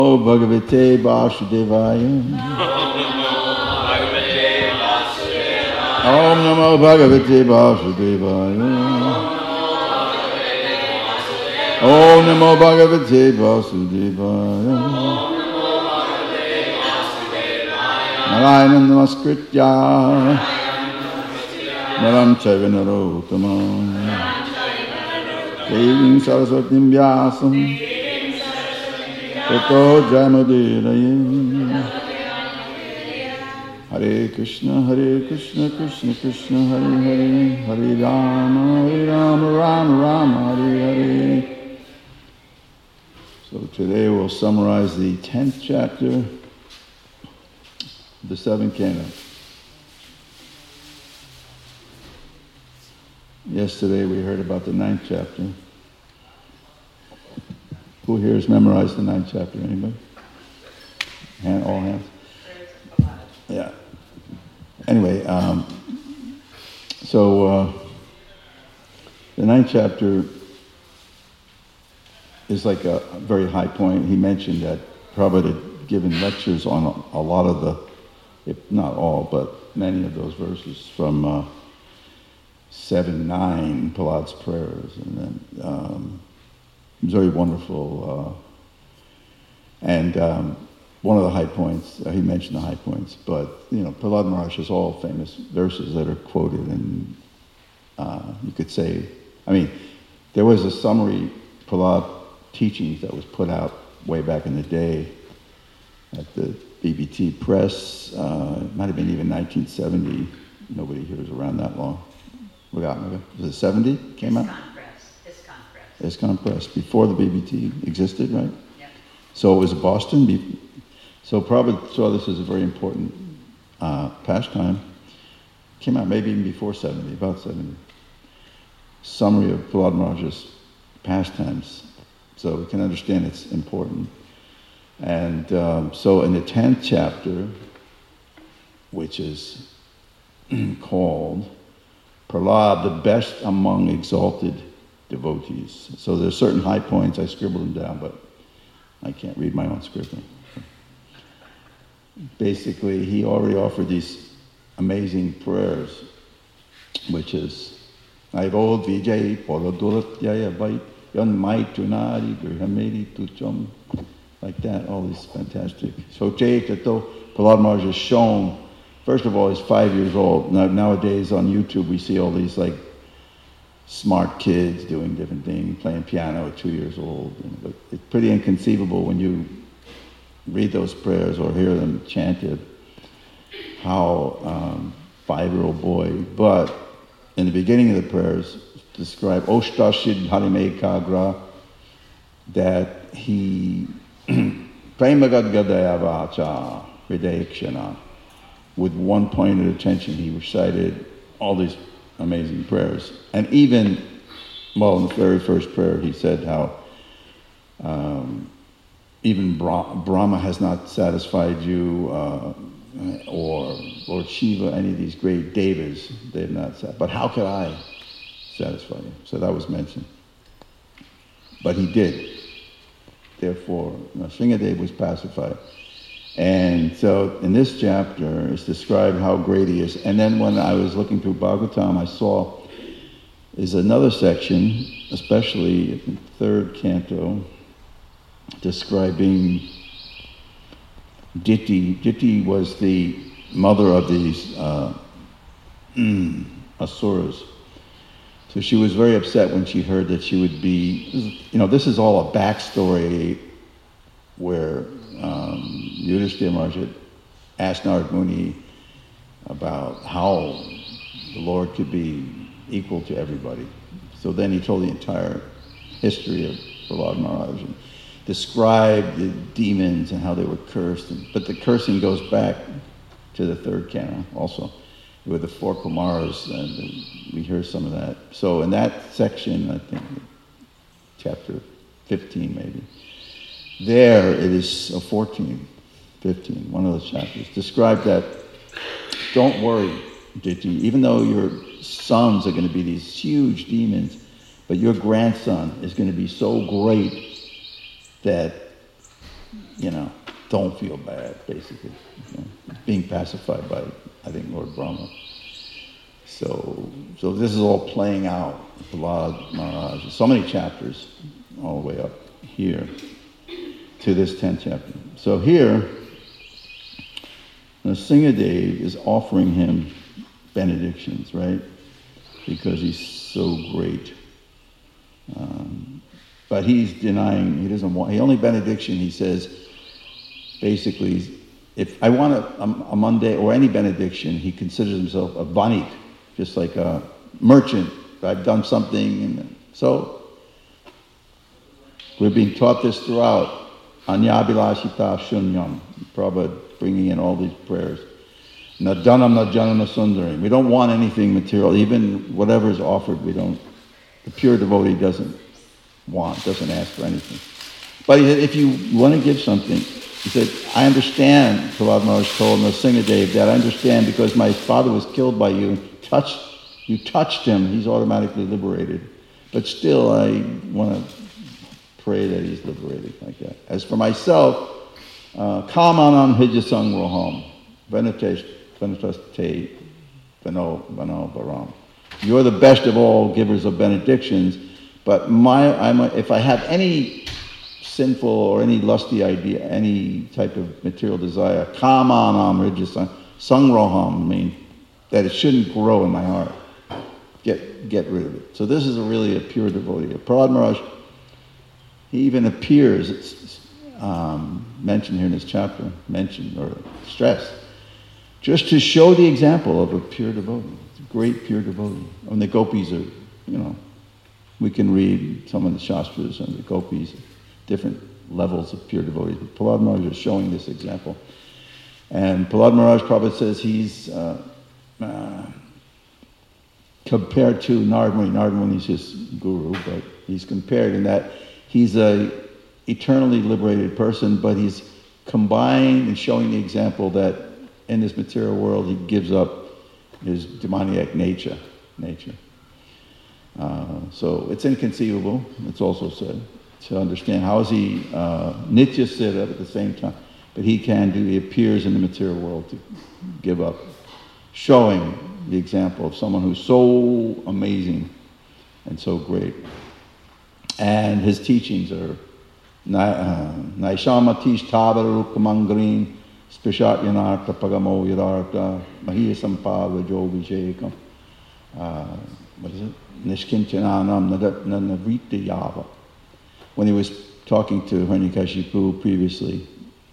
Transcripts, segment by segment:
Bhagavate Vasudevaya. Om Namo Bhagavate Vasudevaya. Om Namo Bhagavate Vasudevaya. Narayanam Namaskritya Naram Chaiva Narottamam Devim Saraswatim Vyasam Tato Jayamudiraya. Hare Krishna, Krishna Krishna, Hare Hare, Hare Rama, Rama Rama, Hare Hare. So today we'll summarize the 10th chapter of the 7th canto. Yesterday we heard about the 9th chapter. Who here has memorized the 9th chapter? Anybody? All hands? Yeah. Anyway, the 9th chapter is like a very high point. He mentioned that Prabhupada had given lectures on a lot of the, if not all, but many of those verses from 7-9, Prahlad's prayers, and then it was very wonderful. One of the high points, he mentioned the high points, but Prahlad Maharaj has all famous verses that are quoted, and you could say, there was a summary Prahlad teachings that was put out way back in the day at the BBT press. It might have been even 1970. Nobody here was around that long. Was it 70 came out? ISKCON Press, before the BBT existed, right? Yeah. So it was Boston. So Prabhupada saw this as a very important pastime. Came out maybe even before 70, about 70. Summary of Prahlad Maharaj's pastimes, so we can understand it's important. And so in the 10th chapter, which is called Prahlad, the best among exalted devotees. So there's certain high points, I scribbled them down, but I can't read my own scribbling. Basically, he already offered these amazing prayers, which is Naivod Vijay Podaduratya Vait Yan Mai Tunari Grihamedi Tucham, like that, all these fantastic. So Chaitato, Prahlad Maharaj is shown, first of all, he's 5 years old. Nowadays on YouTube we see all these like smart kids doing different things, playing piano at 2 years old. But it's pretty inconceivable when you read those prayers or hear them chanted, how 5-year-old boy. But in the beginning of the prayers, describe Oshtashid Harime Kagra, that he Premagad Gadaya Vacha Hridayakshana, with one pointed attention, he recited all these amazing prayers. And even, in the very first prayer, he said how even Brahma has not satisfied you, or Lord Shiva, any of these great devas, they have not satisfied. But how could I satisfy you? So that was mentioned. But he did. Therefore, Nrsimhadev was pacified. And so in this chapter, it's described how great he is. And then when I was looking through Bhagavatam, I saw is another section, especially in the 3rd canto, describing Diti. Diti was the mother of these asuras. So she was very upset when she heard that she would be, this is all a backstory where Yudhishthira Maharaj had asked Narad Muni about how the Lord could be equal to everybody. So then he told the entire history of Prahlad Maharaj and described the demons and how they were cursed. But the cursing goes back to the 3rd canto also, with the 4 Kumaras, and we hear some of that. So in that section, I think, chapter 15 maybe, there it is 14, 15, one of those chapters, describe that, don't worry, Diti, even though your sons are going to be these huge demons, but your grandson is going to be so great that don't feel bad, basically. Being pacified by, I think, Lord Brahma. So this is all playing out. Prahlad Maharaj. So many chapters, all the way up here to this 10th chapter. So here, Nrsingadev is offering him benedictions, right? Because he's so great. But he's denying, he doesn't want, the only benediction he says, basically, if I want a Monday or any benediction, he considers himself a vanik, just like a merchant. I've done something, and so we're being taught this throughout. Anyabhilashita shunyam. Prabhupada bringing in all these prayers. Nadanam najanana sundarim. We don't want anything material, even whatever is offered. We don't. The pure devotee doesn't ask for anything. But he said, if you want to give something, he said, I understand, Prahlad Maharaj told Nrsingadev, that I understand because my father was killed by you. You touched him, he's automatically liberated. But still, I want to pray that he's liberated like that. As for myself, Kamanam hijasang roham, venataste vano varam. You're the best of all givers of benedictions, but if I have any sinful or any lusty idea, any type of material desire, kamanam hijasang sangroham, means that it shouldn't grow in my heart. Get rid of it. So this is really a pure devotee. Prahlad Maharaj, he even appears, it's mentioned here in this chapter, or stressed, just to show the example of a pure devotee. It's a great pure devotee. When the gopis are, we can read some of the shastras and the gopis, different levels of pure devotees. But Prahlad Maharaj is showing this example. And Prahlad Maharaj Prabhupada says he's compared to Narad Muni. Narad Muni is his guru, but he's compared in that he's a eternally liberated person, but he's combined and showing the example that in this material world he gives up his demoniac nature. So it's inconceivable, it's also said, to understand how is he Nitya Siddha at the same time, but he appears in the material world to give up, showing the example of someone who's so amazing and so great. And his teachings are Naishamatish Tavarukkamangrin Spishat Yanarta Pagamo Yadarta Mahiya Sampava Jo Vijayakam. What is it? Nishkinchananam Navrita Yava. When he was talking to Hiranyakashipu previously,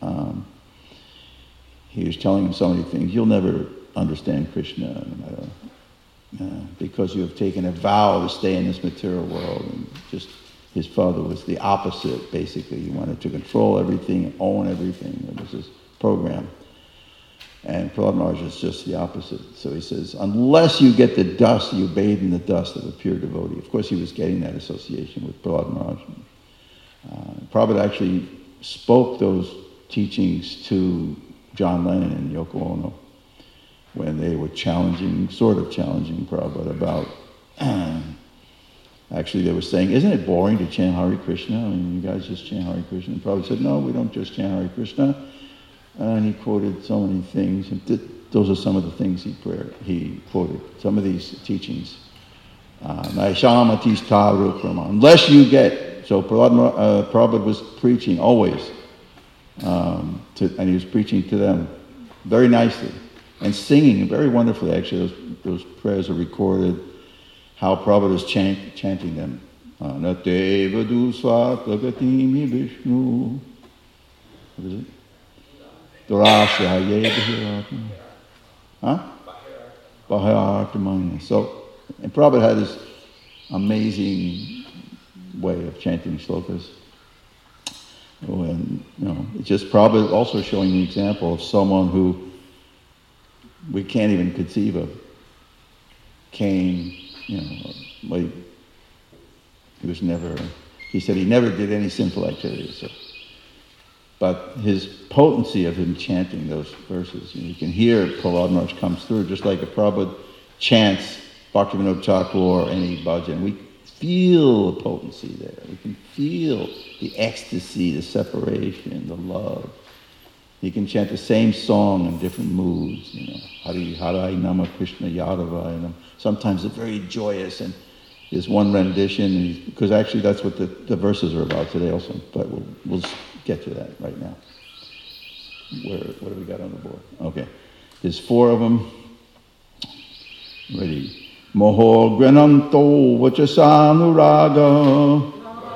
he was telling him so many things. You'll never understand Krishna, no matter, because you have taken a vow to stay in this material world. And just his father was the opposite, basically. He wanted to control everything and own everything. It was his program. And Prahlad Maharaj is just the opposite. So he says, unless you get the dust, you bathe in the dust of a pure devotee. Of course, he was getting that association with Prahlad Maharaj. Prabhupada actually spoke those teachings to John Lennon and Yoko Ono when they were sort of challenging Prabhupada about, actually they were saying, isn't it boring to chant Hare Krishna? I mean, you guys just chant Hare Krishna. And Prabhupada said, no, we don't just chant Hare Krishna. And he quoted so many things. Those are some of the things he quoted, some of these teachings. Unless you get, so Prabhupada was preaching always, and he was preaching to them very nicely and singing very wonderfully. Actually, those prayers are recorded, how Prabhupada is chanting them. Nateva dusva tlagatimi Vishnu. What is it? Bahayartamanya. So, and Prabhupada had this amazing way of chanting slokas. And, it's just Prabhupada also showing the example of someone who we can't even conceive of. Came, like, he said he never did any sinful activities. So. But his potency of him chanting those verses, you can hear Prahlad Maharaj comes through, just like if Prabhupada chants Bhaktivinoda Thakur or any bhajan, we feel the potency there. We can feel the ecstasy, the separation, the love. You can chant the same song in different moods, Harai Nama Krishna Yadava. Sometimes it's very joyous, and there's one rendition, because actually that's what the verses are about today also, but we'll get to that right now. What do we got on the board? Okay. There's 4 of them. Ready. Moho Grananto Vachasanuraga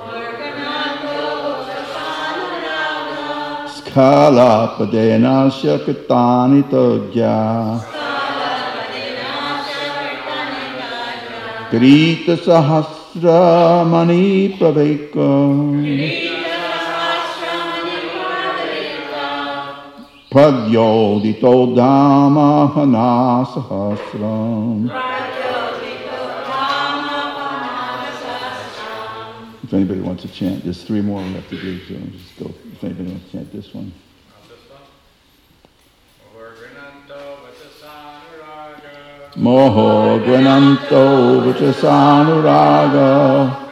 Skala Padena Shakatani Tagya Krita Sahasra Mani Praveka Pradyodito Dhamma Hana Sahasram. If anybody wants to chant, there's 3 more we have to do, so just go. If anybody wants to chant this one. Moho Grananto Vachasanuraga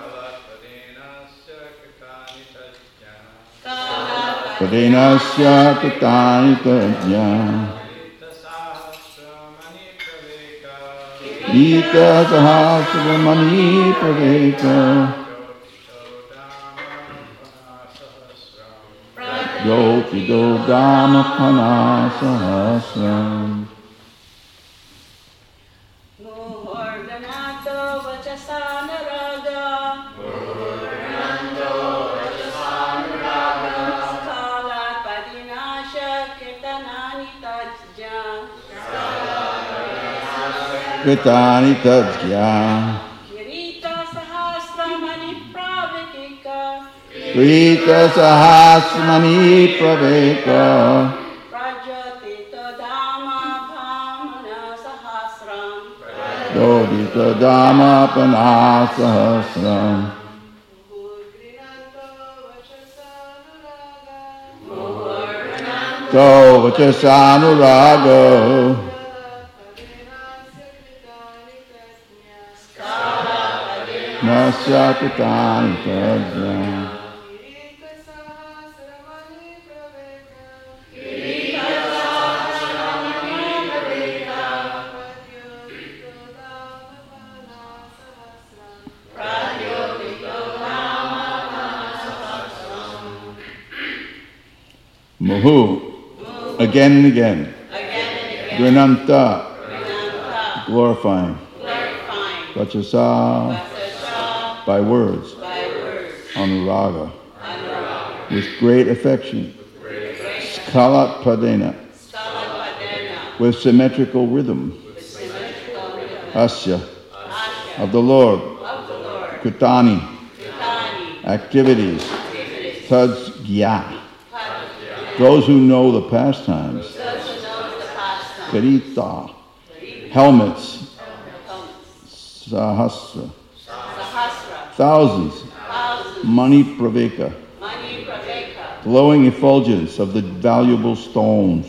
Padinasya Katani Tajya Gita Sahasramani Praveka Yopido Dhamma Pana Sahasram. Kitani Tajya Krita Sahasramani Praveka Prajatita Dhamma Pamana Sahasram Yodita Dhamma Pana Sahasram. Go Vachasanuraga Nasya Katani Tajya Muhu. Again and again. Grananta. Glorifying. Vachasa. By words. Anuraga. With great affection. Skalat Padena. With symmetrical rhythm. Asya. Of the Lord. Kritani. Activities. Tadsgya. Those who know the pastimes. Karita. Helmets. Sahasra. Thousands. Mani Praveka. Glowing effulgence of the valuable stones.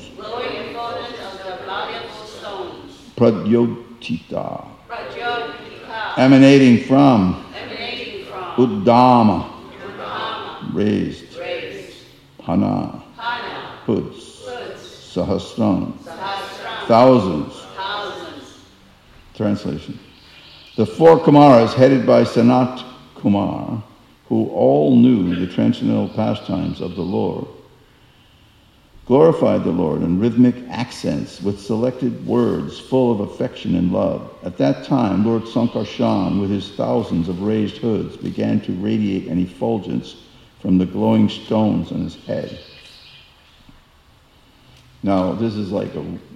Pradyotita. Emanating from. Uddama. Raised. Hana. Hoods. Sahasram. Thousands. Translation. The 4 Kumaras headed by Sanat Kumar, who all knew the transcendental pastimes of the Lord, glorified the Lord in rhythmic accents with selected words full of affection and love. At that time, Lord Sankarshan, with his thousands of raised hoods, began to radiate an effulgence from the glowing stones on his head. Now, this is like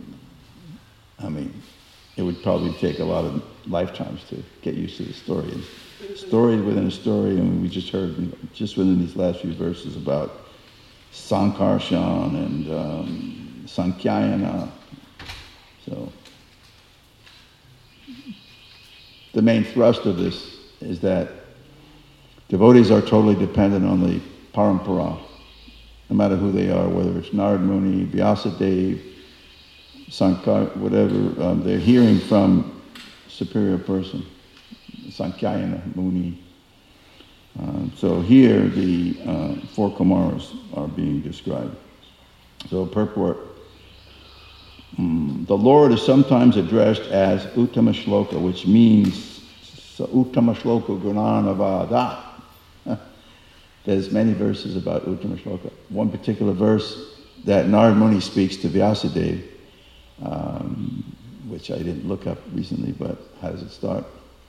it would probably take a lot of lifetimes to get used to the story. And story within a story, and we just heard, just within these last few verses, about Sankarshan and Sankyayana. So, the main thrust of this is that devotees are totally dependent on the parampara, no matter who they are, whether it's Narad Muni, Vyasadeva, Sankar, whatever, they're hearing from superior person. Sankyayana Muni. So here the four Kumaras are being described. So purport. The Lord is sometimes addressed as Uttama Shloka, which means Uttama Shloka Gunanavada. There's many verses about Uttama Shloka. One particular verse that Narad Muni speaks to Vyasadeva, which I didn't look up recently, but how does it start?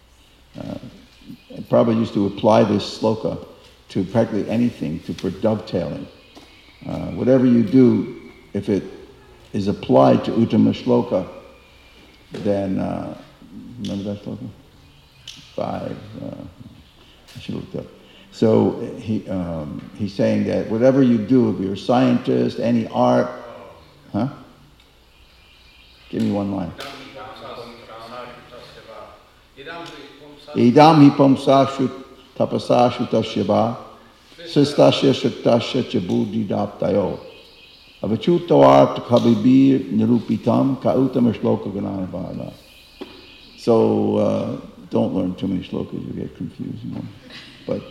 I probably used to apply this sloka to practically anything, for dovetailing. Whatever you do, if it is applied to Uttama Shloka, then, remember that shloka? 5, I should have looked up. So he's saying that whatever you do, if you're a scientist, any art, huh? Give me one line. Idam hi pumsashu tapasashu tashyava sistasya shuktasya chabudi daptayo avachuto art kabibir nirupitam ka uttama shloka gananavada. So don't learn too many shlokas, you get confused. But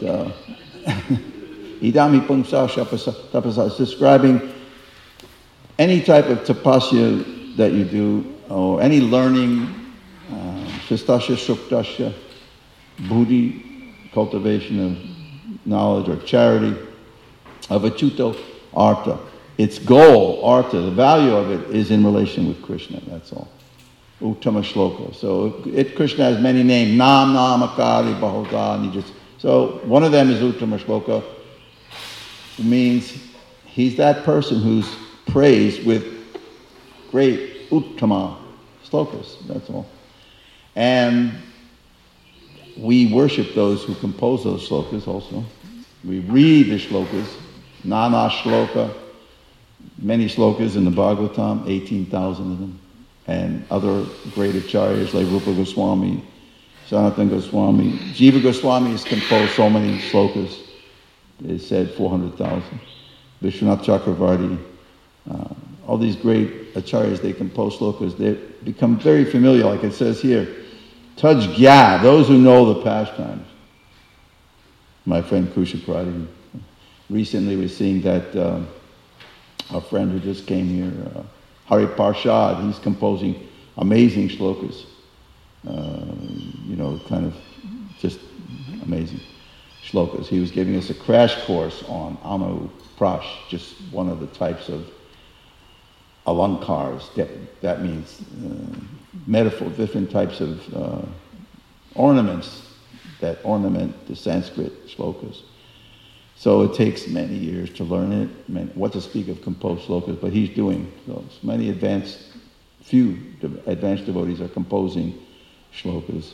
idam hi pumsashu tapasasya is describing any type of tapasya that you do, or any learning, shastasya shuktasya, buddhi, cultivation of knowledge or charity, avachuto artha. Its goal, artha, the value of it is in relation with Krishna, that's all. Uttama shloka. So Krishna has many names, Nam, Namakari, Bahuda, so one of them is Uttama shloka, means he's that person who's praised with great Uttama slokas, that's all. And we worship those who compose those slokas also. We read the shlokas, Nana shloka, many slokas in the Bhagavatam, 18,000 of them, and other great acharyas like Rupa Goswami, Sanatana Goswami. Jiva Goswami has composed so many slokas, it said 400,000. Vishwanath Chakravarti, all these great acharyas, they compose slokas, they become very familiar, like it says here. Taj Gya, those who know the pastimes. My friend Kusha Prati recently was seeing that our friend who just came here, Hari Parshad, he's composing amazing shlokas. Kind of just amazing shlokas. He was giving us a crash course on Anu Prash, just one of the types of alankars. That means metaphor, different types of ornaments that ornament the Sanskrit shlokas. So it takes many years to learn it, what to speak of composed slokas, but he's doing those. Few advanced devotees are composing shlokas.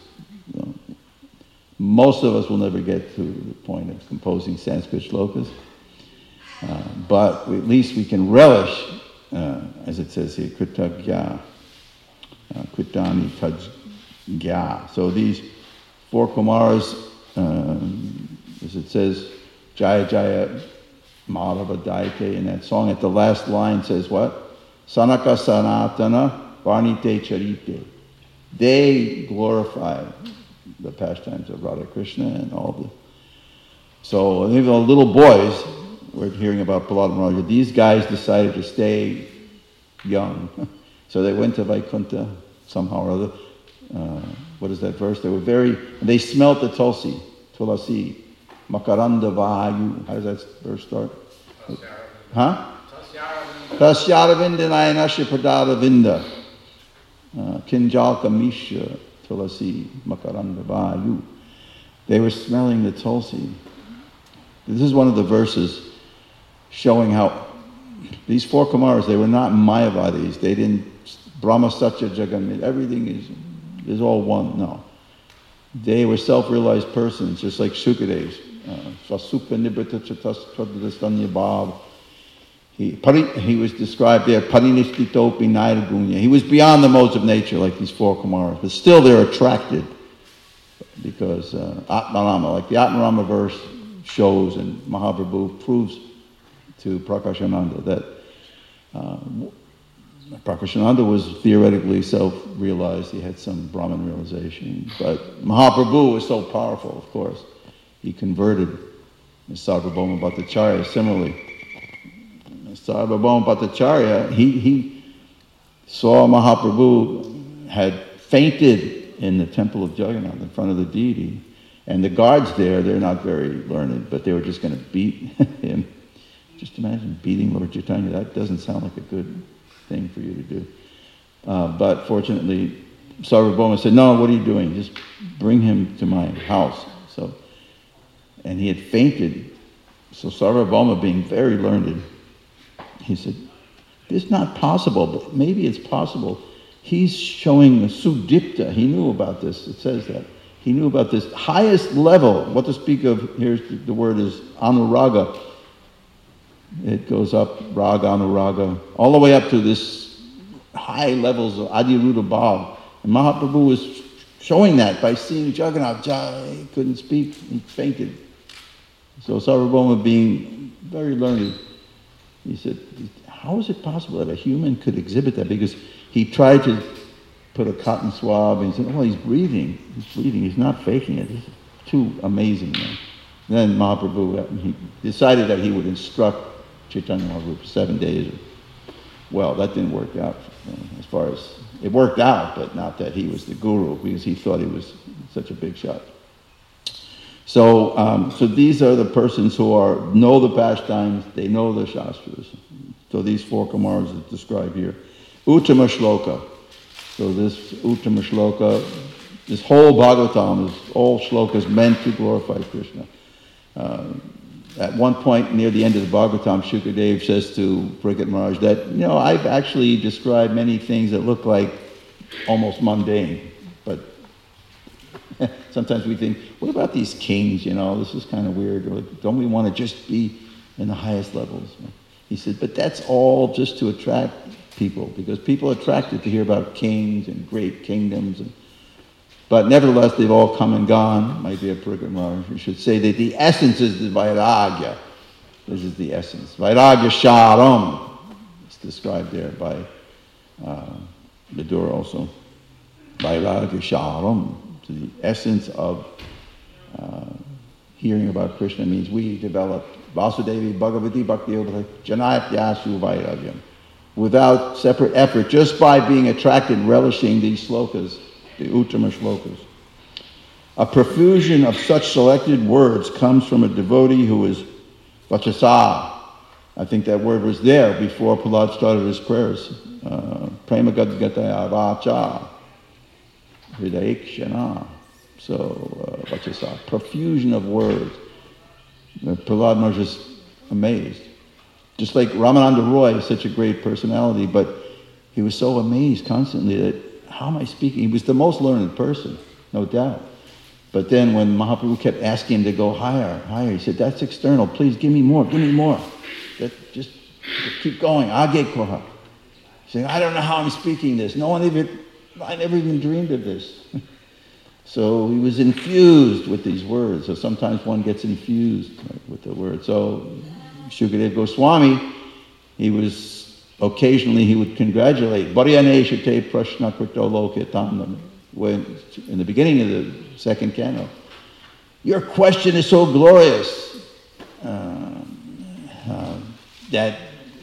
Most of us will never get to the point of composing Sanskrit shlokas, but at least we can relish, as it says here, kritagya, kritani tajgya. So these four Kumaras, as it says, Jaya Jaya Madhava Daite, in that song, at the last line says what? Sanaka Sanatana Varnite Charite. They glorify the pastimes of Radha Krishna and all the... So even the little boys, we're hearing about Prahlad Maharaj, these guys decided to stay young. So they went to Vaikuntha somehow or other. What is that verse? They smelt the tulasi, makaranda vayu. How does that verse start? Huh? Tasyaravinda nayanasya pradada vinda. Kinjalka misha tulasi makaranda vayu. They were smelling the tulsi. This is one of the verses showing how these four Kumaras, they were not Mayavadis. They didn't, Brahma Satya Jagamit, everything is all one. No. They were self-realized persons, just like Sukadeva. Swasupa Nibrata Chatasthadastanya Bhav. He was described there, Parinistitopi Nairagunya. He was beyond the modes of nature, like these four Kumaras. But still they're attracted because Atmarama, like the Atmarama verse shows, and Mahaprabhu proves to Prakashananda that Prakashananda was theoretically self-realized. He had some Brahman realization. But Mahaprabhu was so powerful, of course. He converted Sarvabhauma Bhattacharya. Similarly, Sarvabhauma Bhattacharya, he saw Mahaprabhu had fainted in the temple of Jagannath in front of the deity. And the guards there, they're not very learned, but they were just going to beat him. Just imagine beating Lord Chaitanya. That doesn't sound like a good thing for you to do. But fortunately, Sarvabhauma said, no, what are you doing? Just bring him to my house. And he had fainted. So Sarvabhauma, being very learned, he said, it's not possible, but maybe it's possible. He's showing a sudipta. He knew about this. It says that. He knew about this highest level. What to speak of, here's the word is anuraga. It goes up, raga, anuraga, all the way up to this high levels of Adiruddha Bhav. And Mahaprabhu was showing that by seeing Jagannath. He couldn't speak, he fainted. So Sarvabhauma, being very learned, he said, how is it possible that a human could exhibit that? Because he tried to put a cotton swab and he said, oh, he's breathing, he's not faking it. It's too amazing. Man. Then Mahaprabhu, he decided that he would instruct Chaitanya Mahaprabhu for 7 days. Well, that didn't work out as far as, it worked out, but not that he was the guru, because he thought he was such a big shot. So these are the persons who know the pastimes, they know the Shastras. So these 4 Kumars are described here. Uttama Shloka. So this Uttama Shloka, this whole Bhagavatam is all shlokas meant to glorify Krishna. At one point near the end of the Bhagavatam, Shukadev says to Parikshit Maharaj that, I've actually described many things that look like almost mundane, but sometimes we think, what about these kings, this is kind of weird, or don't we want to just be in the highest levels? He said, but that's all just to attract people, because people are attracted to hear about kings and great kingdoms. But nevertheless, they've all come and gone. My dear Parikshit Maharaj, we should say that the essence is the Vairagya. This is the essence. Vairagya Sharam. It's described there by Vidura also. Vairagya Sharam. So the essence of hearing about Krishna means we developed Vasudevi Bhagavati Bhakti Janayatyasu Vairagyam. Without separate effort, just by being attracted, relishing these slokas, the Uttama Shlokas. A profusion of such selected words comes from a devotee who is vachasa. I think that word was there before Prahlad started his prayers. Prema gadgataya vacha hridayikshana. So, vachasa, profusion of words. Prahlad Maharaj is amazed. Just like Ramananda Roy is such a great personality, but he was so amazed constantly that, how am I speaking? He was the most learned person, no doubt. But then when Mahaprabhu kept asking him to go higher, he said, that's external, please give me more. Just keep going, Age Koha. Saying, I don't know how I'm speaking this. I never even dreamed of this. So he was infused with these words. So sometimes one gets infused with the words. So Shukadev Goswami, occasionally he would congratulate. Bharyaneshate prashna krito loketam. When in the beginning of the second canto, your question is so glorious that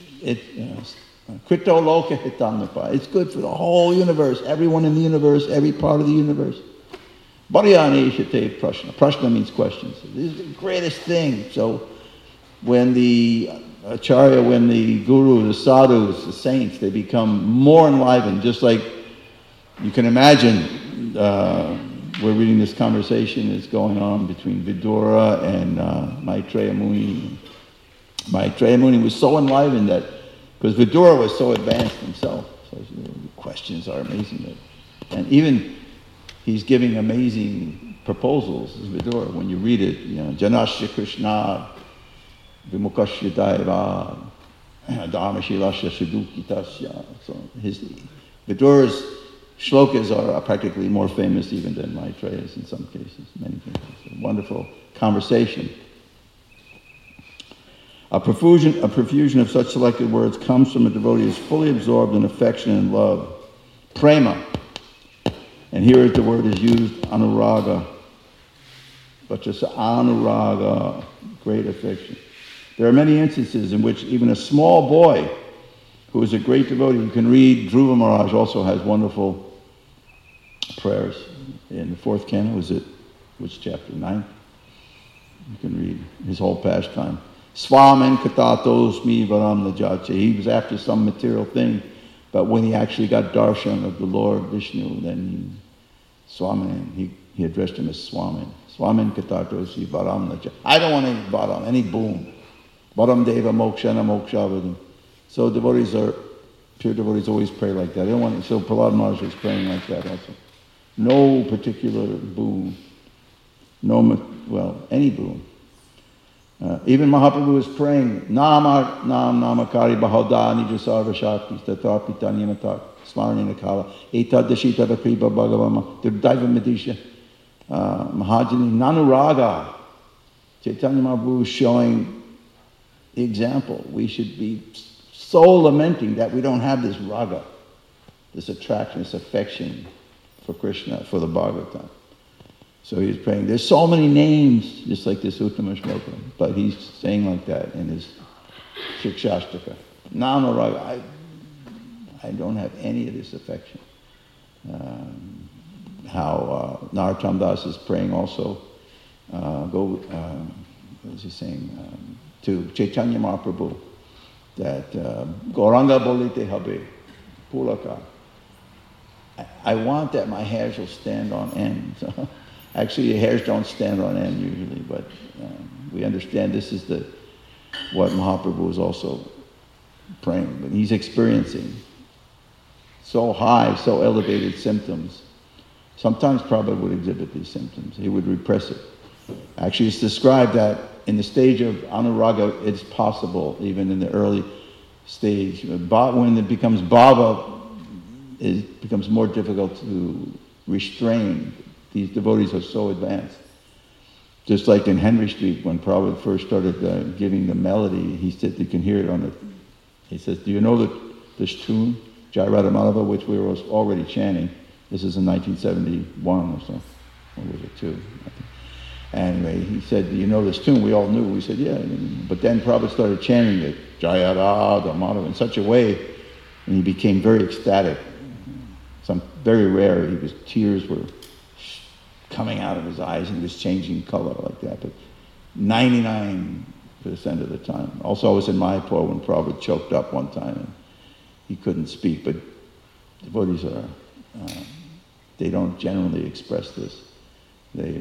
krito loketam. It's good for the whole universe, everyone in the universe, every part of the universe. Bharyaneshate prashna. Prashna means questions. This is the greatest thing. So when the Acharya, when the Guru, the sadhus, the saints, they become more enlivened, just like you can imagine, we're reading this conversation that's going on between Vidura and Maitreya Muni. Maitreya Muni was so enlivened that, because Vidura was so advanced himself, so the questions are amazing. And even he's giving amazing proposals, Vidura, when you read it, Janasya Krishna, Vimukashya Daiva, Dharmashilasya Sudukitasya. So Vidura's shlokas are practically more famous even than Maitreya's in some cases, many cases. A wonderful conversation. A profusion of such selected words comes from a devotee who is fully absorbed in affection and love. Prema. And here the word is used, anuraga. But just anuraga, great affection. There are many instances in which even a small boy who is a great devotee, you can read, Dhruva Maharaj also has wonderful prayers. In the fourth canto, was it, which chapter, 9th? You can read his whole pastime. Swamen katatos mi varam najache. He was after some material thing, but when he actually got darshan of the Lord Vishnu, then he addressed him as Swamen. Swamen katatos mi varam najache. I don't want any varam, any boon. Varam deva mokshana mokshavadam. So pure devotees always pray like that. They don't want. So Prahlad Maharaj was praying like that also. No particular boon. Any boon. Even Mahaprabhu was praying, namakari bahoda nijasarva shakti tatapi tanyamatak smaranina kala etadashita kripa bhagavama dirdaiva medisha mahajani nanuraga. Chaitanya Mahaprabhu was showing the example. We should be so lamenting that we don't have this raga, this attraction, this affection for Krishna, for the Bhagavatam. So he's praying. There's so many names, just like this Uttama Shloka, but he's saying like that in his Shikshashtaka. Namaraga, I don't have any of this affection. How Narottam Das is praying also. What is he saying? To Chaitanya Mahaprabhu, that Gauranga Bolite Habe, Pulaka. I want that my hairs will stand on end. So, actually, your hairs don't stand on end usually, but we understand this is what Mahaprabhu is also praying. But he's experiencing so high, so elevated symptoms. Sometimes Prabhupada would exhibit these symptoms. He would repress it. Actually, it's described that in the stage of anuraga, it's possible, even in the early stage. When it becomes bhava, it becomes more difficult to restrain. These devotees are so advanced. Just like in Henry Street, when Prabhupada first started giving the melody, he said you can hear it he says, do you know this tune, Jai Radha Madhava, which we were already chanting? This is in 1971 or so. Or was it 2? Anyway, he said, do you know this tune? We all knew. We said, yeah. But then Prabhupada started chanting it, Jai Radha Madhava, in such a way, and he became very ecstatic. Very rare, tears were coming out of his eyes and he was changing color like that, but 99% of the time. Also, I was in Mayapur when Prabhupada choked up one time and he couldn't speak, but devotees they don't generally express this. They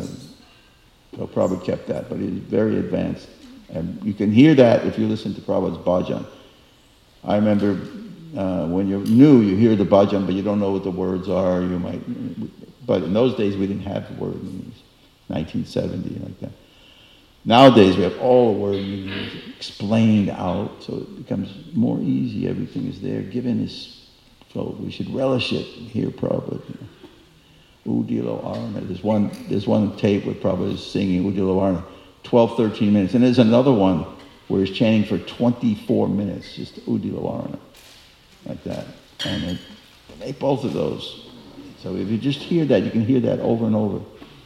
so Prabhupada kept that, but he's very advanced. And you can hear that if you listen to Prabhupada's bhajan. I remember when you're new, you hear the bhajan, but you don't know what the words are. But in those days, we didn't have the word meanings. 1970, like that. Nowadays, we have all the word meanings explained out, so it becomes more easy. Everything is there, given so we should relish it. Hear Prabhupada. Udilo Arna. There's one tape where Prabhupada is singing Udilo Arna, 12, 13 minutes. And there's another one where he's chanting for 24 minutes, just Udilo Arna. Like that. And make both of those. So if you just hear that, you can hear that over and over.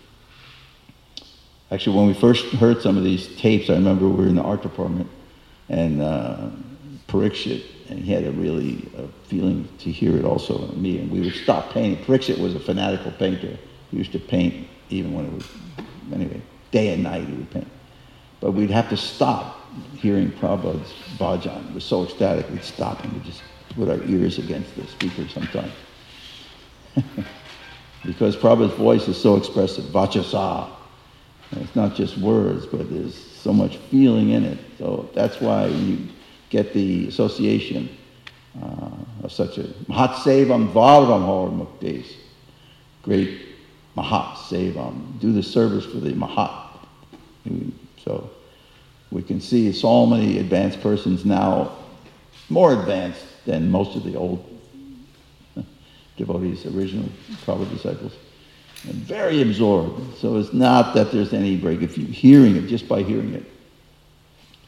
Actually, when we first heard some of these tapes, I remember we were in the art department, and Parikshit, and he had a feeling to hear it also, me, and we would stop painting. Parikshit was a fanatical painter. He used to paint even when it was, anyway, day and night he would paint. But we'd have to stop hearing Prabhupada's bhajan. It was so ecstatic, we'd stop and we'd just put our ears against the speaker sometimes. Because Prabhupada's voice is so expressive, vachasa. And it's not just words, but there's so much feeling in it. So that's why you get the association of such a Mahat Sevam Varvam Hor Muktes. Great Mahat Sevam. Do the service for the Mahat. So we can see so many advanced persons now, more advanced than most of the old devotees, original Prabhupada disciples, and very absorbed. So it's not that there's any break. If you're hearing it, just by hearing it,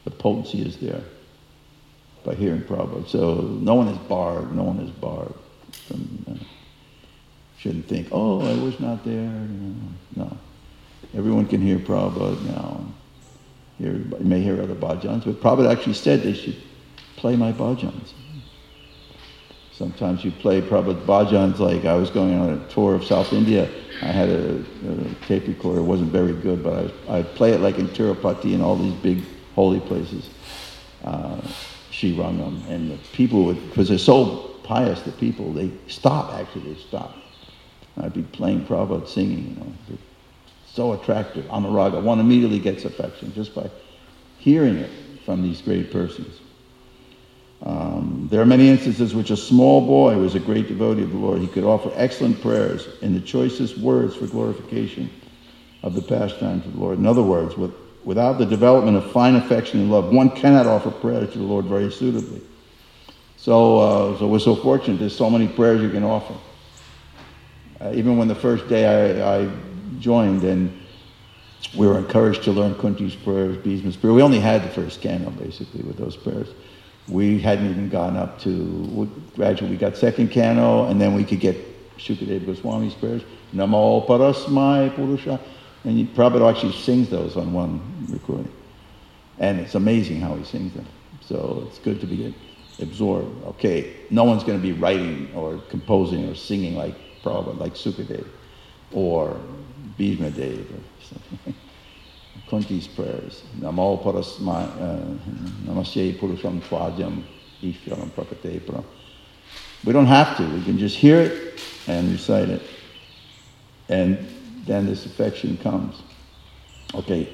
The potency is there by hearing Prabhupada. So no one is barred. No one is barred from. Shouldn't think, oh, I was not there. No, everyone can hear Prabhupada now. You may hear other bhajans, but Prabhupada actually said they should play my bhajans. Sometimes you play Prabhupada bhajans, like I was going on a tour of South India. I had a tape recorder. It wasn't very good, but I'd play it like in Tirupati and all these big holy places, Srirangam. And the people would, because they're so pious, the people, they stop. I'd be playing Prabhupada singing, so attractive. Anuraga. One immediately gets affection just by hearing it from these great persons. There are many instances which a small boy who was a great devotee of the Lord, he could offer excellent prayers in the choicest words for glorification of the pastimes of the Lord. In other words, without the development of fine affection and love, one cannot offer prayers to the Lord very suitably. So we're so fortunate. There's so many prayers you can offer. Even when the first day I joined, and we were encouraged to learn Kunti's prayers, Bhisma's prayer. We only had the first canto, basically, with those prayers. We hadn't even gone up to, gradually we got second canto, and then we could get Shukadeva Goswami's prayers. Namo Parasmai Purusha. And Prabhupada actually sings those on one recording. And it's amazing how he sings them. So it's good to be absorbed. Okay, no one's going to be writing or composing or singing like Prabhupada, like Sukadeva or Bhishma Dev or something. Kunti's prayers. Namo Parasmai Namasye Purusham Tvajam Ishvaram Prakate Param. We don't have to. We can just hear it and recite it. And then this affection comes. Okay.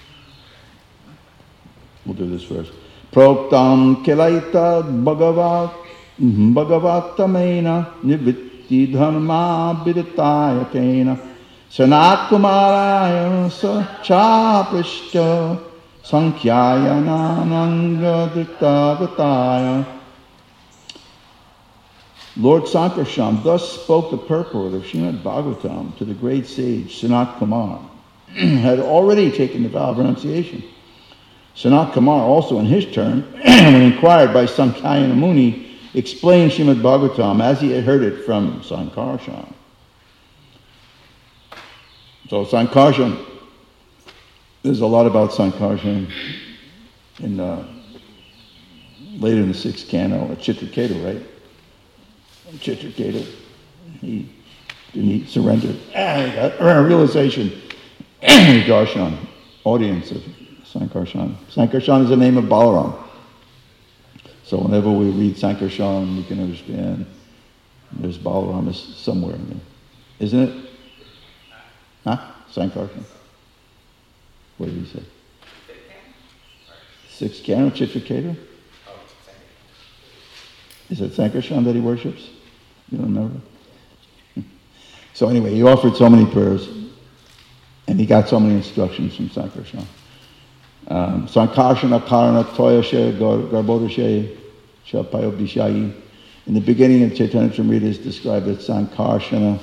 We'll do this first. Proktam Kelaita Bhagavatamena Nivitti Dharma Biditaya Kena Sanat Kumaraya Chaprishta Sankhya Nananga Drittavataya. Lord Sankarshan thus spoke the purport of Srimad Bhagavatam to the great sage Sanat Kumar, had already taken the vow of renunciation. Sanat Kumar also in his turn, when inquired by Sankhya Muni, explained Srimad Bhagavatam as he had heard it from Sankarshan. So Sankarshan, there's a lot about Sankarshan in later in the sixth canto at Chitraketu, right? Chitraketu, he surrendered. Realization, Darshan, audience of Sankarshan. Sankarshan is the name of Balaram. So whenever we read Sankarshan, we can understand there's Balaram is somewhere in there. Isn't it? Huh? Sankarshan. What did he say? Sixth canto, Chitraketu? Is it Sankarshan that he worships? You don't remember? So anyway, he offered so many prayers, and he got so many instructions from Sankarshan. Sankarsana Karana Toyashe Garbodashe Shapayo Bishayi. In the beginning of Chaitanya Charitamrita is described as Sankarsana,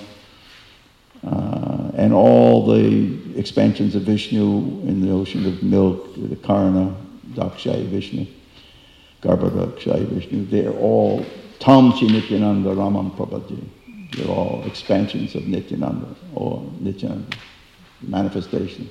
and all the expansions of Vishnu in the ocean of milk, the Karana, Dakshayi Vishnu, Garbhodakshayi Vishnu, they're all Tam Chi Nityananda Ramam Prabhaji. They're all expansions of Nityananda, or Nityananda, manifestation.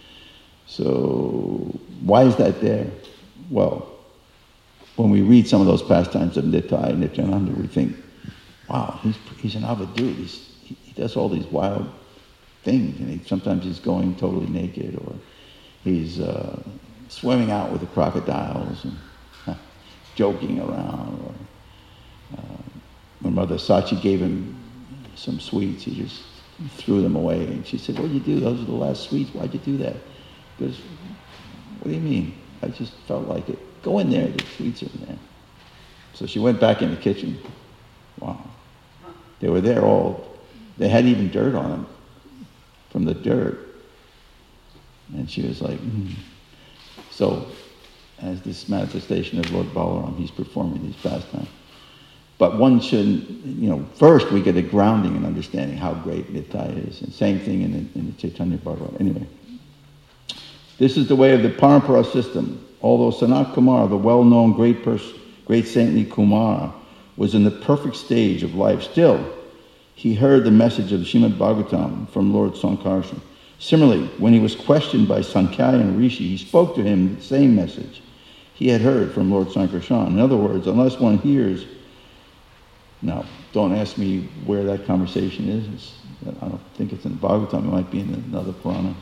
So, why is that there? Well, when we read some of those pastimes of Nitai, Nityananda, we think, wow, he's an avadut. He does all these wild things, and sometimes he's going totally naked, or he's swimming out with the crocodiles, and joking around, or when Mother Sachi gave him some sweets, he just threw them away, and she said, what did you do? Those are the last sweets. Why'd you do that? Because, what do you mean? I just felt like it. Go in there, the sweets are in there. So she went back in the kitchen. Wow. They were there they had even dirt on them from the dirt. And she was like, So, as this manifestation of Lord Balaram, he's performing these pastimes. But one shouldn't, first we get a grounding and understanding how great Nitai is. And same thing in the Chaitanya Bhagavat. Anyway. This is the way of the Parampara system. Although Sanat Kumar, the well-known great saintly Kumar, was in the perfect stage of life, still, he heard the message of the Srimad Bhagavatam from Lord Sankarshan. Similarly, when he was questioned by Sankhya Rishi, he spoke to him the same message he had heard from Lord Sankarshan. In other words, unless one hears... Now, don't ask me where that conversation is. I don't think it's in the Bhagavatam. It might be in another Purana.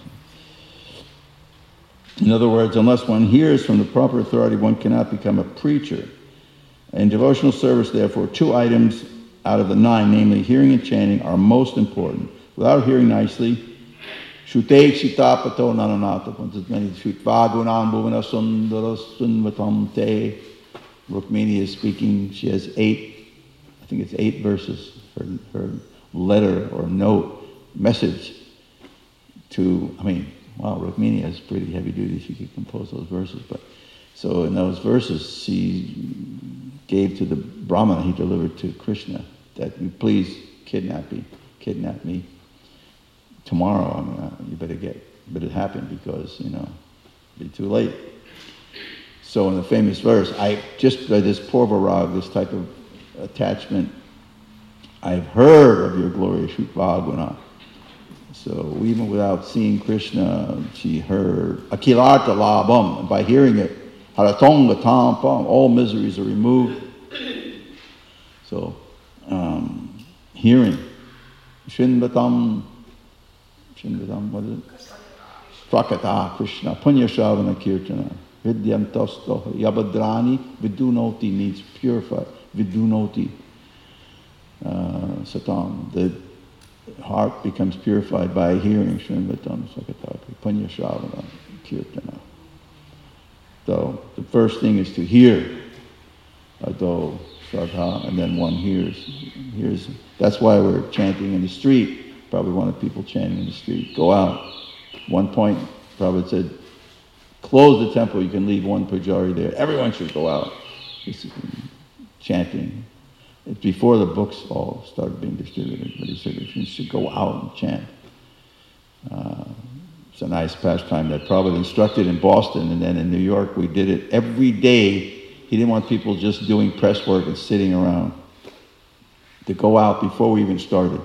In other words, unless one hears from the proper authority, one cannot become a preacher. In devotional service, therefore, 2 items out of the 9, namely hearing and chanting, are most important. Without hearing nicely, Shute Chitapato Nananata, Shutvagunam Bhuvana Sundara Sunvatam Te. Rukmini is speaking, she has 8 verses, her letter or note, message to, wow, Rukmini is pretty heavy duty, she could compose those verses. But so in those verses, she gave to the Brahmana he delivered to Krishna, that you please kidnap me tomorrow. You better happen because, it'll be too late. So in the famous verse, I just by this Purvarag, this type of attachment, I've heard of your glorious Shutva. So even without seeing Krishna, she heard Akilarta Labam, and by hearing it, Haratonga Tampam, all miseries are removed. So hearing, Shinvatam, what is it? Prakata Krishna, Punyashavana Kirtana, Vidyam Tasto, Yabadrani, Vidunoti means purified, Vidunoti. Satam, the heart becomes purified by hearing Srinvatam Sakataki, Punyashavana Kirtana. So the first thing is to hear, Ado Shraddha, and then one hears. That's why we're chanting in the street. Probably one of people chanting in the street. Go out. One point, Prabhupada said, close the temple, you can leave one pujari there. Everyone should go out. Chanting. It's before the books all started being distributed, but he said you should go out and chant. It's a nice pastime that Prabhupada instructed in Boston, and then in New York we did it every day. He didn't want people just doing press work and sitting around. To go out before we even started.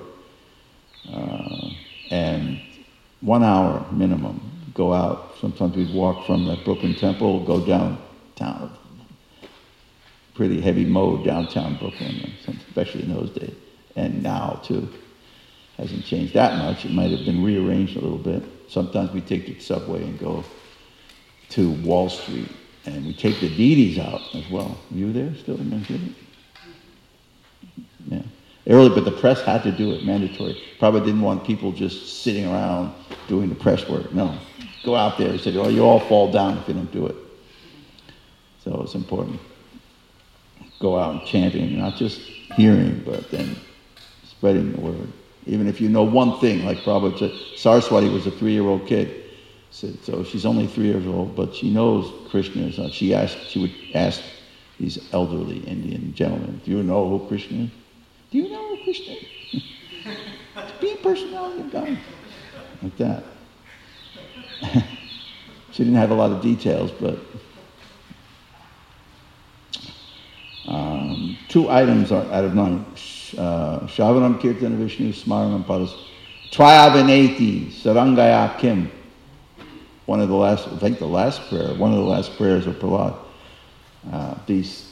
And 1 hour minimum, go out. Sometimes we'd walk from the Brooklyn Temple, go downtown. Pretty heavy mode downtown Brooklyn, especially in those days. And now, too. Hasn't changed that much. It might have been rearranged a little bit. Sometimes we take the subway and go to Wall Street. And we take the DDs out as well. You there still in Manhattan? Yeah. Early, but the press had to do it, mandatory. Probably didn't want people just sitting around doing the press work. No. Go out there and say, oh, you all fall down if you don't do it. So it's important. Go out and chanting, not just hearing, but then spreading the word. Even if you know one thing, like Prabhupada said, Saraswati was a 3-year-old kid. So she's only 3 years old, but she knows Krishna is not. She would ask these elderly Indian gentlemen, do you know who Krishna is? Do you know who Krishna is? Be a personality of God. Like that. She didn't have a lot of details, but 2 items are out of 9. Shavanam Kirtana Vishnu Smaranam Padas Triavaneti Sarangaya Kim. One of the last prayers of Prahlad. These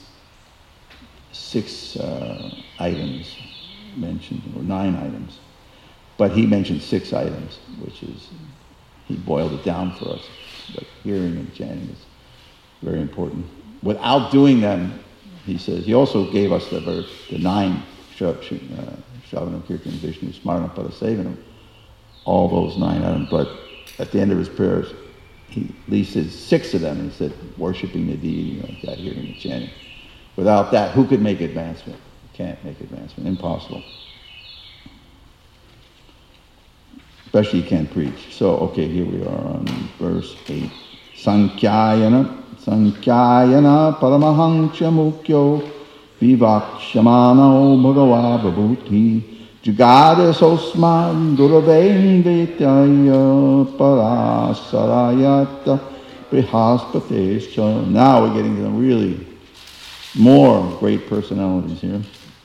6 items mentioned, or 9 items. But he mentioned 6 items, which is, he boiled it down for us. But hearing and chanting is very important. Without doing them, he says, he also gave us the 9 Shavanam Kirtan Vishnu Smarana Padasevanam, all those 9 items. But at the end of his prayers, he listed 6 of them, and he said, worshiping the deity, like that, hearing and chanting. Without that, who could make advancement? Can't make advancement. Impossible. Especially you can't preach. So, okay, here we are on verse 8. Sankhayana Paramahancha Mukyo Vivakshamano Bhagava Babhuti Jugada sosman duravain vityaya parasarayata brihaspatescha. Now we're getting to the really more great personalities here.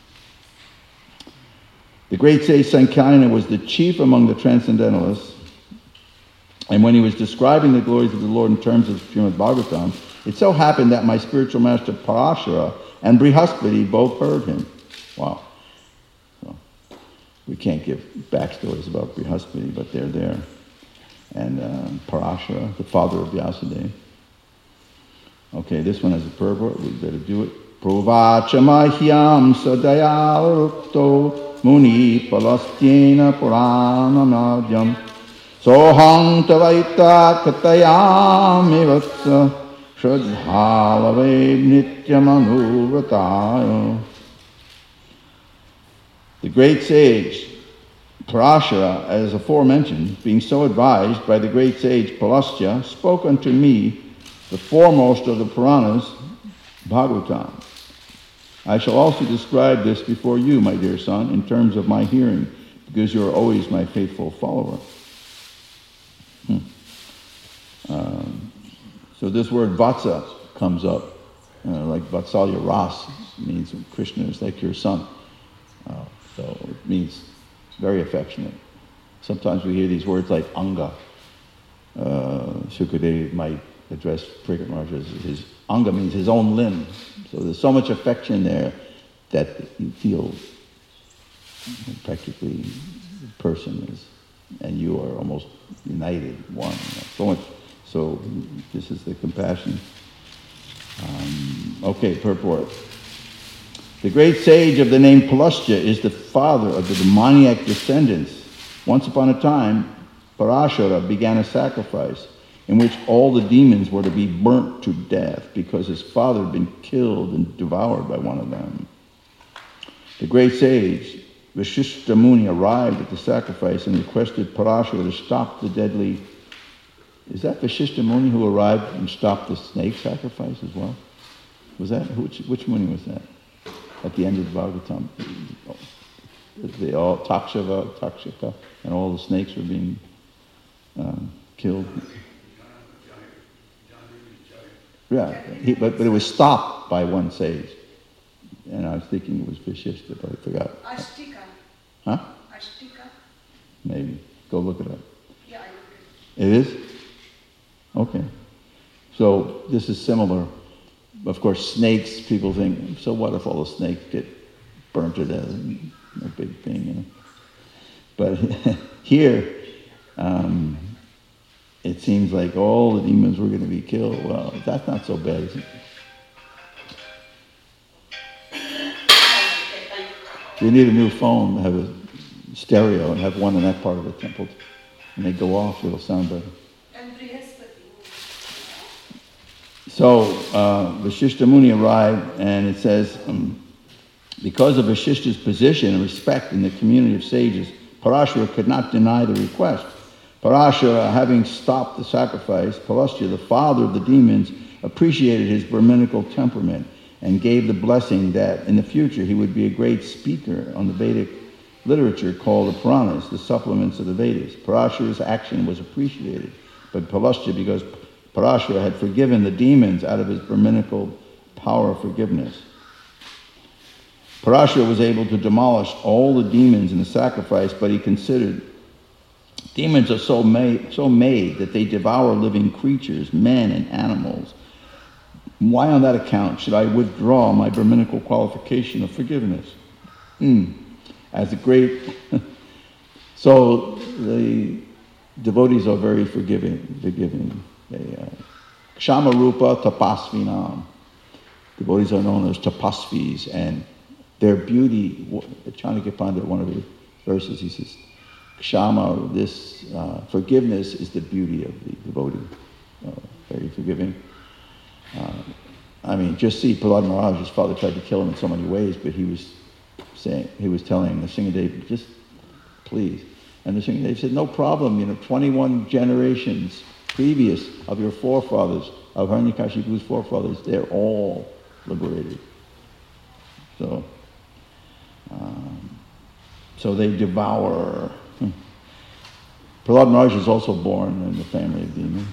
The great sage Sankhayana was the chief among the transcendentalists, and when he was describing the glories of the Lord in terms of Srimad Bhagavatam, it so happened that my spiritual master Parashara and Brihaspati both heard him. Wow. So, we can't give backstories about Brihaspati, but they're there. And Parashara, the father of Vyasadeva. Okay, this one has a purport. We better do it. Provacha mahyam sadayarukto muni palastyena puranamadyam soham tavaita katayami vatsa shradhalave nityam anuvrataya. The great sage Parashara, as aforementioned, being so advised by the great sage Palastya, spoke unto me the foremost of the Puranas, Bhagavatam. I shall also describe this before you, my dear son, in terms of my hearing, because you are always my faithful follower. So this word Vatsa comes up, like Vatsalya Ras means Krishna is like your son. So it means very affectionate. Sometimes we hear these words like Anga. Shukadev might address Parikshit Maharaj as his Anga means his own limb. So there's so much affection there that you feel practically the person is, and you are almost united, one. So much. So this is the compassion. Okay, purport. The great sage of the name Palastya is the father of the demoniac descendants. Once upon a time, Parashara began a sacrifice in which all the demons were to be burnt to death because his father had been killed and devoured by one of them. The great sage, Vashishta Muni, arrived at the sacrifice and requested Parashara to stop the deadly... Is that Vashishta Muni who arrived and stopped the snake sacrifice as well? Was that... Which Muni was that? At the end of the Bhagavatam. They all... Takshaka, and all the snakes were being killed. Yeah, but it was stopped by one sage. And I was thinking it was Vashishta, but I forgot. Ashtika. Huh? Ashtika. Maybe. Go look it up. Yeah, I looked It is? Okay. So this is similar. Of course, snakes, people think, so what if all the snakes get burnt to death? No big thing, you know. But here, it seems like all the demons were going to be killed. Well, that's not so bad, is it? You need a new phone, have a stereo, and have one in that part of the temple. When they go off, it'll sound better. And Brihaspati. So, Vashishta Muni arrived, and it says, because of Vashishta's position and respect in the community of sages, Parashara could not deny the request. Parashara, having stopped the sacrifice, Palastya, the father of the demons, appreciated his Brahminical temperament and gave the blessing that in the future he would be a great speaker on the Vedic literature called the Puranas, the supplements of the Vedas. Parashara's action was appreciated, but Palastya, because Parashara had forgiven the demons out of his Brahminical power of forgiveness. Parashara was able to demolish all the demons in the sacrifice, but he considered demons are so made that they devour living creatures, men and animals. Why on that account should I withdraw my Brahminical qualification of forgiveness? As a great... So the devotees are very forgiving. They, Kshama Rupa Tapasvinam. Devotees are known as tapasvis, and their beauty, Chanakya Pandit, one of his verses, he says, Kshama, this forgiveness is the beauty of the devotee. Very forgiving. Just see Prahlad Maharaj, his father tried to kill him in so many ways, but he was telling Nrsimhadev, just please. And Nrsimhadev said, no problem, 21 generations previous of your forefathers, of Hiranyakashipu's forefathers, they're all liberated. So, So they devour. Prahlad Maharaj is also born in the family of demons.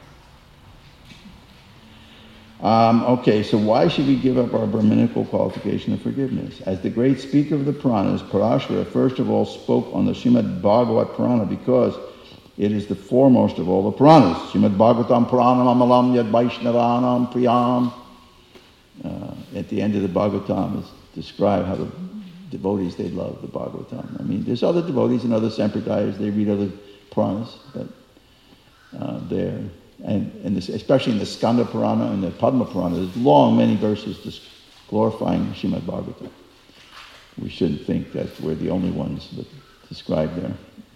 Okay, so why should we give up our Brahminical qualification of forgiveness? As the great speaker of the Puranas, Parashara first of all spoke on the Srimad Bhagavat Purana because it is the foremost of all the Puranas. Srimad Bhagavatam Puranam Amalam Yad Vaishnavanam Priyam. At the end of the Bhagavatam is described how the devotees, they love the Bhagavatam. I mean, there's other devotees and other Sampradayas, they read other Puranas, but they're... And this, especially in the Skanda Purana and the Padma Purana, there's long, many verses just glorifying Srimad Bhagavatam. We shouldn't think that we're the only ones that describe there.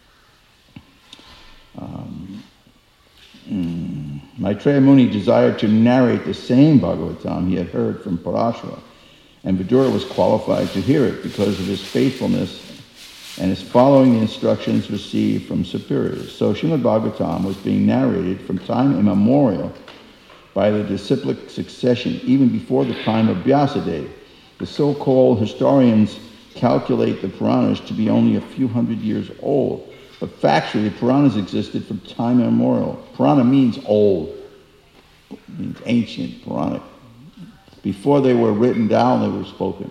Maitreya Muni desired to narrate the same Bhagavatam he had heard from Parashara, and Vidura was qualified to hear it because of his faithfulness and is following the instructions received from superiors. So Srimad Bhagavatam was being narrated from time immemorial by the disciplic succession, even before the time of Vyasadeva. The so-called historians calculate the Puranas to be only a few hundred years old, but factually Puranas existed from time immemorial. Purana means old, it means ancient, Puranic. Before they were written down, they were spoken.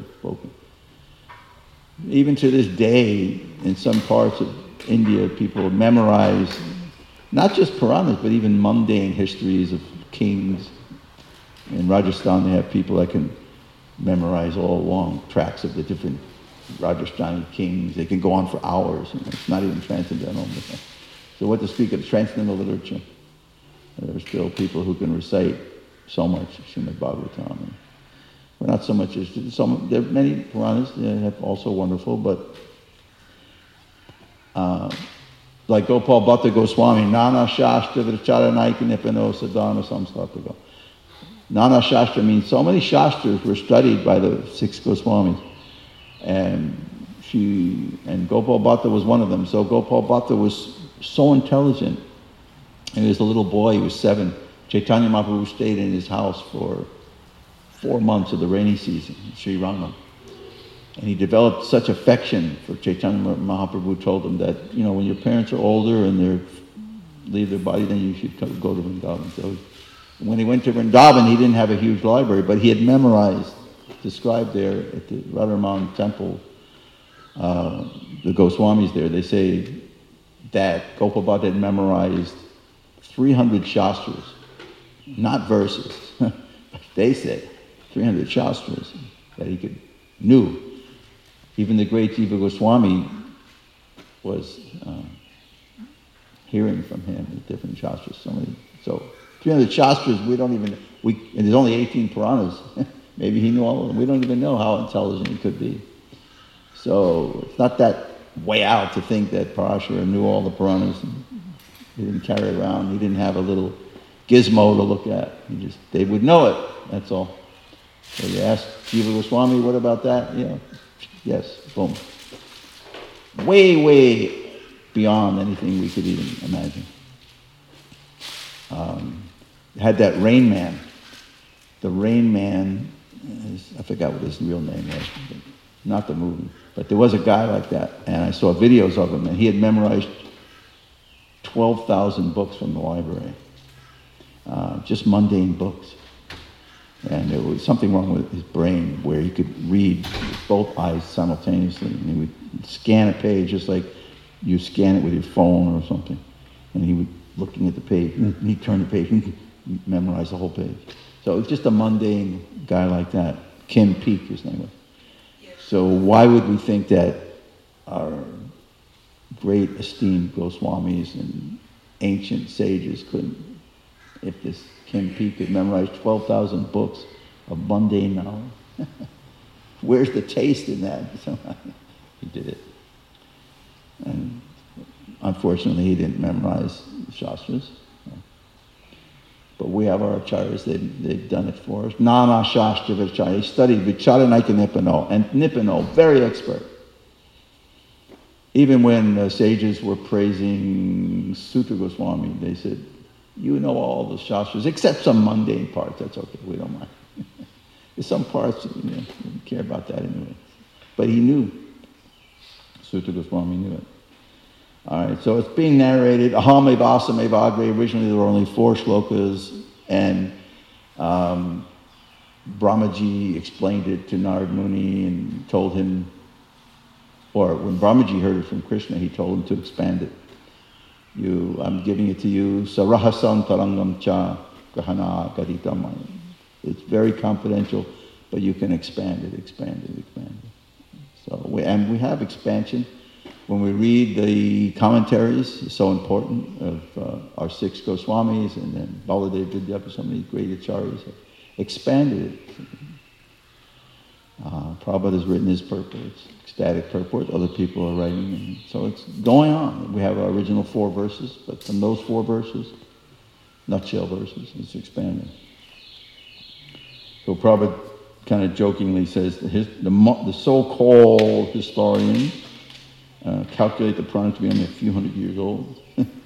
Even to this day, in some parts of India, people memorize not just Puranas, but even mundane histories of kings. In Rajasthan, they have people that can memorize all long tracts of the different Rajasthani kings. They can go on for hours. It's not even transcendental. So what to speak of transcendental literature? There are still people who can recite so much Srimad Bhagavatam. Well, not so much as some. There are many Puranas that have also wonderful, but like Gopal Bhatta Goswami, Nana Shastra Vichara Naika Nipano Sadhana Samstatago. Nana Shastra means so many Shastras were studied by the 6 Goswamis, and Gopal Bhatta was one of them. So Gopal Bhatta was so intelligent, and he was a little boy. He was 7. Chaitanya Mahaprabhu stayed in his house for 4 months of the rainy season, Sri Rangam. And he developed such affection for Chaitanya Mahaprabhu, told him that, when your parents are older and they leave their body, then you should go to Vrindavan. So when he went to Vrindavan, he didn't have a huge library, but he had memorized, described there at the Radharaman temple, the Goswamis there, they say that Gopal Bhatta had memorized 300 Shastras, not verses. They said 300 Shastras that he knew. Even the great Jiva Goswami was hearing from him in different Shastras. So 300 Shastras, and there's only 18 Puranas. Maybe he knew all of them. We don't even know how intelligent he could be. So it's not that way out to think that Parashara knew all the Puranas. He didn't carry it around. He didn't have a little gizmo to look at. They would know it. That's all. So you ask Jiva Goswami, what about that? Yes, boom. Way, way beyond anything we could even imagine. Had that Rain Man. The Rain Man, I forgot what his real name was, but not the movie. But there was a guy like that, and I saw videos of him, and he had memorized 12,000 books from the library. Just mundane books. And there was something wrong with his brain where he could read with both eyes simultaneously. And he would scan a page just like you scan it with your phone or something. And he would, looking at the page, and he'd turn the page and memorize the whole page. So it was just a mundane guy like that. Kim Peek, his name was. So why would we think that our great esteemed Goswamis and ancient sages couldn't, if this Kim Peek could memorize 12,000 books of mundane knowledge? Where's the taste in that? So he did it. And unfortunately, he didn't memorize Shastras. But we have our acharyas, they've done it for us. Nana Shastra Vichara. He studied Vichara Naika Nipano, and Nipano, very expert. Even when sages were praising Sutra Goswami, they said, you know all the Shastras, except some mundane parts. That's okay, we don't mind. There's some parts, we don't care about that anyway. But he knew. Suta Goswami knew it. All right, so it's being narrated. Aham evasam evagre. Originally there were only 4 shlokas, and Brahmaji explained it to Narad Muni and told him, or when Brahmaji heard it from Krishna, he told him to expand it. I'm giving it to you. Sarahasam tarangam cha grahana gaditam. It's very confidential, but you can expand it. So we have expansion. When we read the commentaries, it's so important, of our 6 Goswamis, and then Baladev Vidyapati, so many great acharyas have expanded it. Prabhupada has written his purports, ecstatic purport, other people are writing, and so it's going on. We have our original 4 verses, but from those 4 verses, nutshell verses, it's expanding. So Prabhupada kind of jokingly says that the so-called historians calculate the Purana to be only a few hundred years old.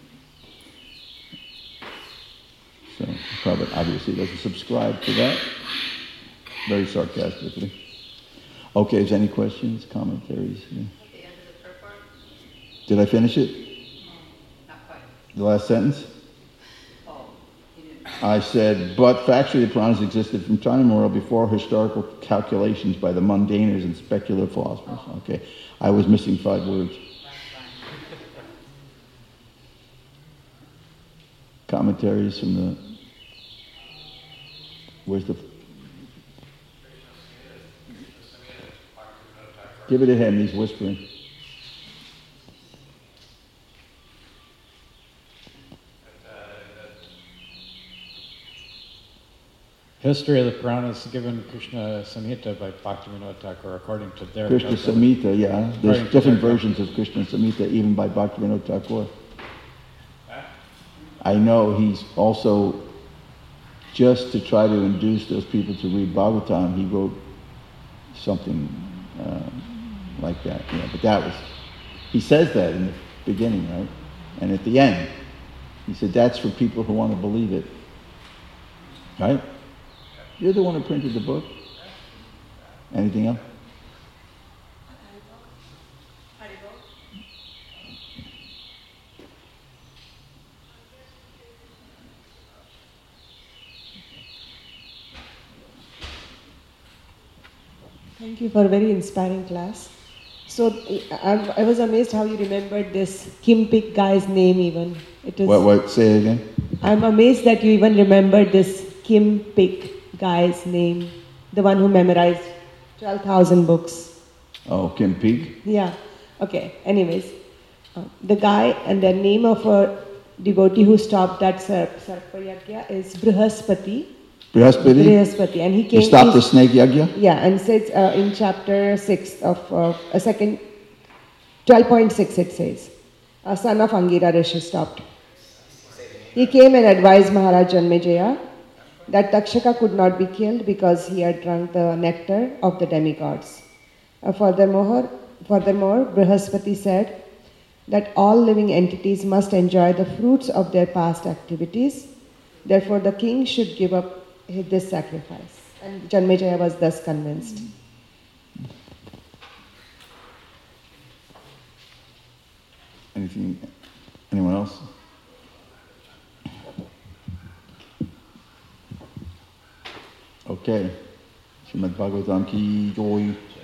So Prabhupada obviously doesn't subscribe to that, very sarcastically. Okay, is any questions, commentaries? Yeah. At the end of the purport? Did I finish it? Not quite. The last sentence? Oh, you didn't. I said, but factually the Puranas existed from time immemorial before historical calculations by the mundaners and speculative philosophers. Okay, I was missing 5 words. Commentaries from the... Where's the... Give it to him, he's whispering. History of the Puranas given Krishna Samhita by Bhaktivinoda Thakur according to their Krishna Samhita, yeah. There's different versions of Krishna Samhita even by Bhaktivinoda Thakur. I know he's also, just to try to induce those people to read Bhagavatam, he wrote something like that. Yeah, but that was, he says that in the beginning, right? And at the end, he said that's for people who want to believe it. Right? You're the one who printed the book. Anything else? Thank you for a very inspiring class. So I was amazed how you remembered this Kim Pick guy's name even. It is. What? Say it again. I'm amazed that you even remembered this Kim Pick guy's name, the one who memorized 12,000 books. Oh, Kim Peek? Yeah. Okay. Anyways, the guy and the name of a devotee who stopped that Sarpayagya is Brihaspati. Brihaspati? And he came. He stopped the snake yagya? Yeah, and says in chapter 6 of a second, 12.6 it says, a son of Angira Rishi stopped. He came and advised Maharaj Janmejaya that Takshaka could not be killed because he had drunk the nectar of the demigods. Furthermore, Brihaspati said that all living entities must enjoy the fruits of their past activities. Therefore, the king should give up this sacrifice. And Janmejaya was thus convinced. Anyone else? Okay. Srimad Bhagavatam ki joy.